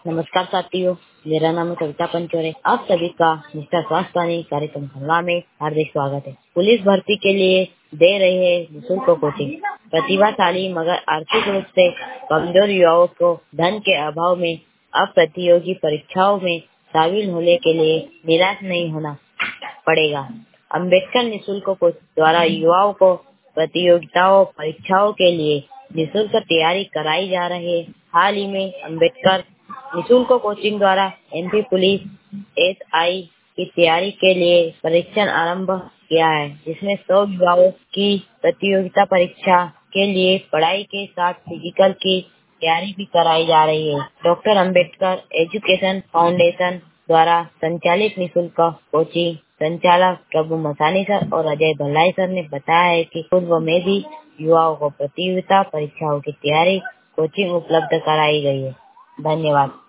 नमस्कार साथियों, मेरा नाम है कविता पंचोरे। आप सभी का मिस्टर स्वास्थ्य वाणी कार्यक्रम खंडवा में हार्दिक स्वागत है। पुलिस भर्ती के लिए दे रहे हैं निःशुल्क कोचिंग। प्रतिभाशाली मगर आर्थिक रूप से कमजोर युवाओं को धन के अभाव में अब प्रतियोगी परीक्षाओं में शामिल होने के लिए निराश नहीं होना पड़ेगा। अम्बेडकर निःशुल्क कोचिंग द्वारा युवाओं को प्रतियोगिताओं परीक्षाओं के लिए निःशुल्क तैयारी कराई जा रही है। हाल ही में अम्बेडकर निःशुल्क कोचिंग द्वारा एमपी पुलिस एसआई की तैयारी के लिए परीक्षण आरंभ किया है, जिसमें 100 युवाओं की प्रतियोगिता परीक्षा के लिए पढ़ाई के साथ फिजिकल की तैयारी भी कराई जा रही है। डॉक्टर अम्बेडकर एजुकेशन फाउंडेशन द्वारा संचालित निःशुल्क कोचिंग संचालक प्रभु मसानी सर और अजय भल्लाई सर ने बताया है कि पूर्व में भी युवाओं को प्रतियोगिता परीक्षाओं की तैयारी कोचिंग उपलब्ध कराई गई है। धन्यवाद।